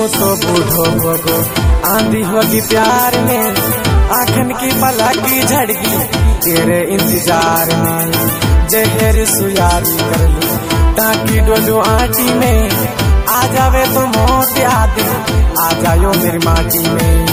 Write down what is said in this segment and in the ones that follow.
तो बूढ़ो होगो आंधी होगी प्यार में, आँखन की पलकी झड़गी तेरे इंतजार में। जहर सुयारी कर ली ताकि डोलो आटी में, आ जावे तो मौत याद आ जायो मेरी माटी में।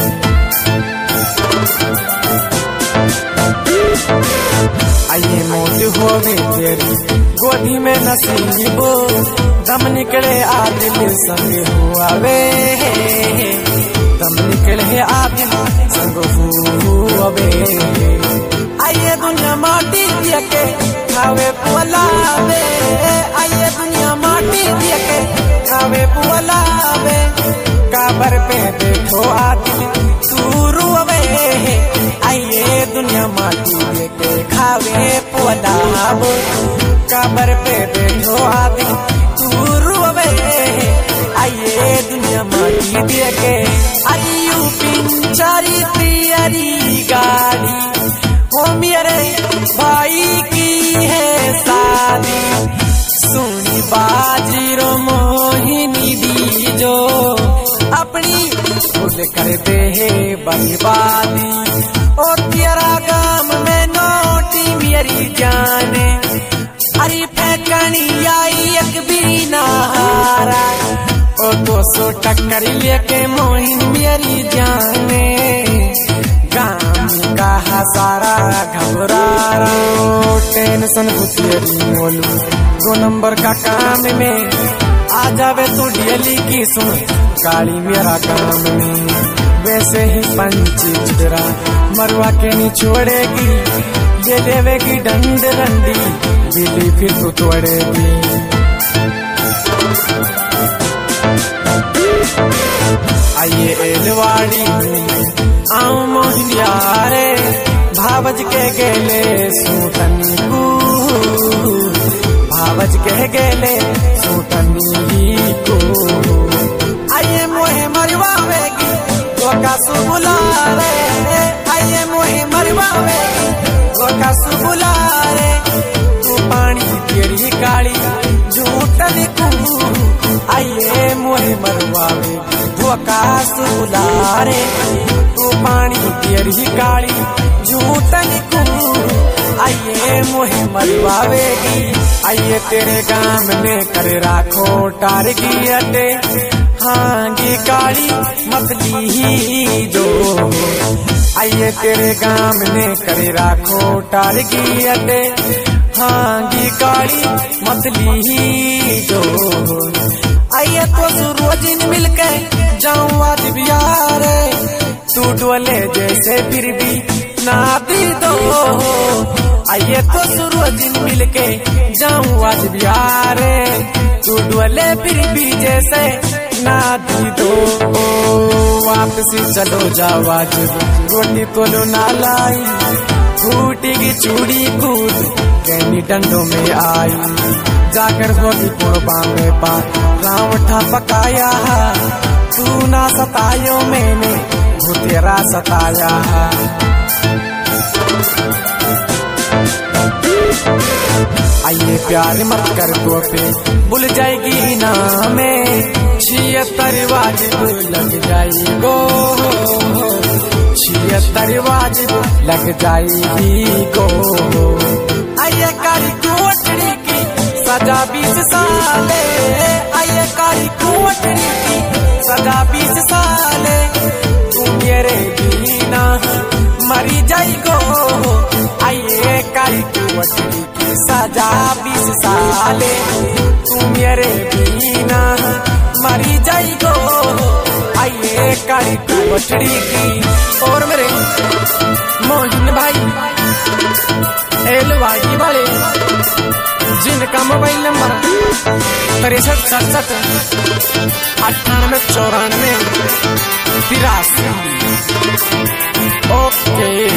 आइए मौत होवे तेरी गोदी में नसीबो, दम निकले आ दिल संग हुआ वे, दम निकले आ दिल संग हुआ वे। आइए दुनिया माटी दिया के खावे पुलावे, आइए दुनिया माटी दिया के खावे पुलावे। काबर पे देखो आ दिल तू रुवे, आइए दुनिया माटी दिया के खावे पुलावे। काबर पे बैठो आदि तू रुवे, आइए दुनिया माटी दिया के। आयु पिंचारी तियारी गाड़ी, वो मेरे भाई की है शादी। सुनी बाजीरो मोहिनी दी जो अपनी खुद कर दे है बर्बादी। ओ तेरा गाम में नोटी मेरी जाने, अरे फेंकनी आई एक भी नहारा। ओ 200 टक्कर लेके मोहिन मेरी जाने, गाम का सारा घबरा रहा। टेंशन तेरी मोलू 2 नंबर का काम में, आ जावे तू डेली की सुन काली मेरा काम में। वैसे ही पंची चितरा मरवा के नहीं छोड़ेगी, ये देवेगी डंड रंडी बिली फिर तू तोड़ेगी। आइए एलवाड़ी आऊं मोहिनिया रे, भावज के गेले सूटनी को, भावज के गेले सूटनी को। आइए मोहे मरवावेगी गोका सुबुला रे, आइए मोहे मरवावेगी गोका सुबुला रे। तू पानी तेरी काली झूठन को, आइए मोहे मरवावेगी गोका सुबुला रे। तू पानी तेरी काली झूठन को, आइए मोहे मरवावेगी। आइए तेरे गाम में कर राखो टारगी अटे, हांगी काली मतली ही जो। आइए तेरे गाम में कर राखो टारगी अटे, हांगी काली मतली ही जो। आइए तो रोजिन मिलके जाऊं आज बिहार, तू डोले जैसे फिर भी ना दी दो। आइए तो रोजिन मिलके जाऊं आज बिहार, तू डोले फिर भी जैसे ना दी दो। वापसी चलो जाओ आज रोटी तोलो ना लाई, फूटेगी चूड़ी कूद कैनी डंडों में आई। जाकर होगी कुर्बा में पार राम उठा पकाया, तू ना सतायो मैंने वो तेरा सताया। आइए प्यार मत कर तो पे भूल जाएगी ना में, 76 वाजिब लग जाएगो, 76 वाजिब लग जाएगी गो। आइए कारी कोठड़ी की सजा 20 साले, आइए कारी कोठड़ी की सजा 20 साले। तू मेरे बिना मरी जाएगो, आइए कारी कोठड़ी की सजा 20 साले। तू मेरे बिना मरी जाएगो, आइए कारी कोठड़ी की। और मेरे मोहिन भाई एलवाड़ी वाले, जिनका मोबाइल नंबर 63 67 98 94 83। ओके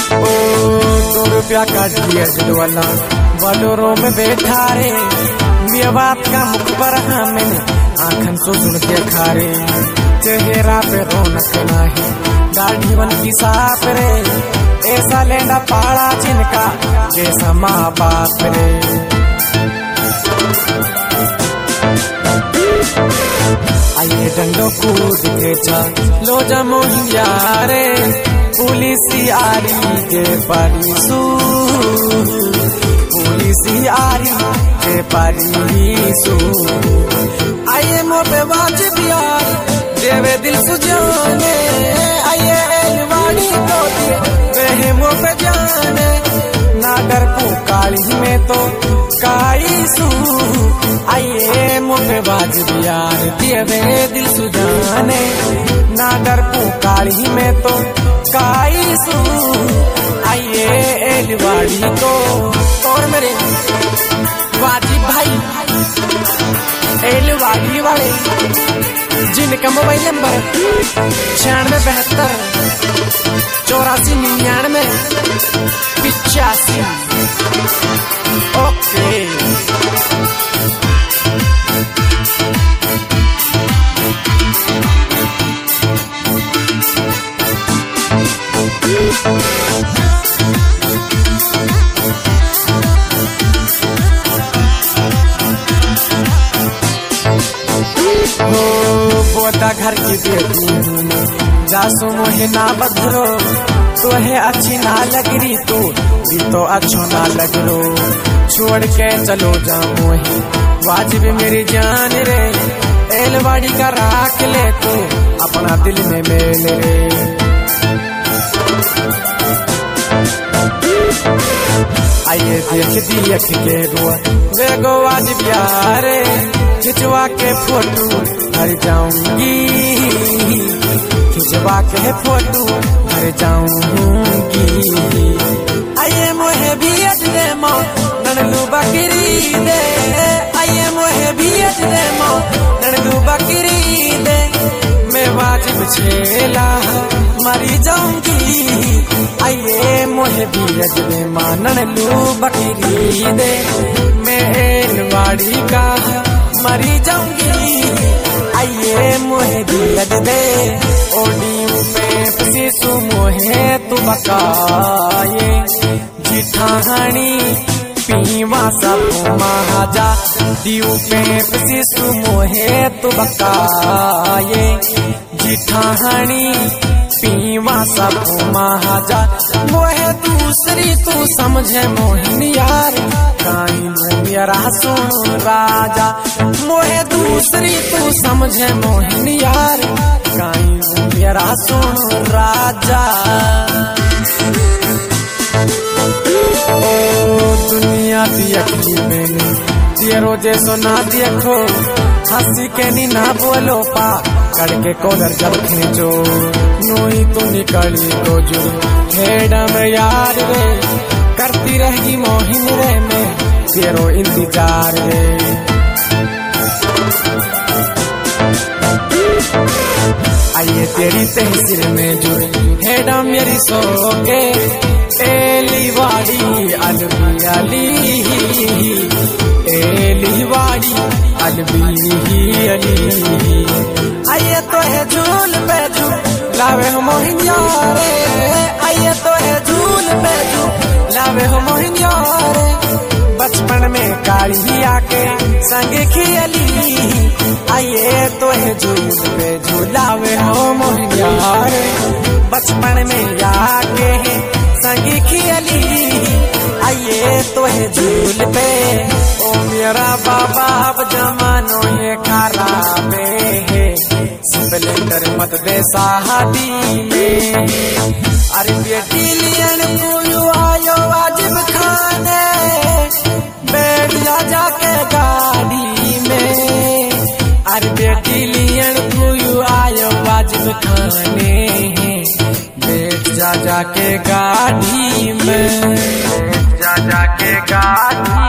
रुपया का डीएल वाला बोलेरो में बैठा रे, ये बात का मुख पर हमें आँखन सो जुड़ के खारे चेहरा पे रौनक नाही दाढ़ी बन की साफ रे ऐसा लेना पाड़ा जिनका जैसा माँ बाप रे। आइए डंडो कूद के लो जमो यारे पुलिस आरी के परिसू पुलिस आरी के परिसू। आइए मोपे वाजिब यार देवे दिल सुजाने आइए एलवाड़ी तो वे मोपे जाने ना डर पुकारी में तो काईसू। आइए मोपे वाजिब यार देवे दिल सुजाने ना डर पुकारी में तो काईसू। आइए एलवाड़ी तो और मेरे वाजिब भाई एलवाड़ी वाले जिनका मोबाइल नंबर 9672 8499 85। ओके बोता घर की बेटी जासो मोहे ना बदरो तो है अच्छी ना लग रही तू भी तो अच्छो ना लग रो छोड़ के चलो जा मोहे वाजिब मेरी जान रे एलवाड़ी का राख ले तू अपना दिल में मेल रे। आइए देख के रुआ वे गो वाजिब यारे खिंचवा के फोटो हर जाऊंगी खिंचवा के फोटो हर जाऊंगी। आइए मोहे भी दे मो ननलू बकरी दे आइए मोहे भी दे मो ननलू बकरी दे मैं वाजिब छेला मरी जाऊंगी। आइए मोहे भी दे मां ननलू बकरी दे मैं एलवाड़ी का मरी जाऊंगी। आइए मोहे दिल दे ओडी पे शिशु मोहे तू बकाए जिठानी पीवा सब महाजा दीव पे शिशु मोहे तू बकाए जिठानी पीवा सब महाजा मोहे दूसरी तू समझे मोहन यार काई मेरा सुन राजा मोहे दूसरी तू समझे मोहन यार काई मेरा सुन राजा। ओ दुनिया देखी मैंने तेरो जैसो ना देखो हंसी के नी ना बोलो पा करके कॉलर जब खींचो नोई तू निकली तो जो हेडा में यार रे करती रहेगी मोहिन रे मैं तेरो इंतजार रे। आइए तेरी तहसीर में जुड़े हेडा मेरी सो के एलीवाड़ी अलबी अली एलीवाड़ी अलबी अली। आइए तो है झूल पे झूल लावे हो मोहिन यारे आइए तो है झूल पे झूल लावे हो मोहिन यारे बचपन में काली आके संग खियली। आइए तो है झूल पे झूलावे हो मोहिन यारे बचपन में आके संग खियली। आइए तो है झूल पे ओ मेरा बाबा अब जमानो ये खराबे है स्प्लेंडर मत दे शादी में। अरे बेटी लियन कोयू आयो वाजिब खाने बैठ जा जाके गाड़ी में। अरे बेटी लियन कोयू आयो वाजिब खाने बैठ जा जाके गाड़ी में जा जाके गाड़ी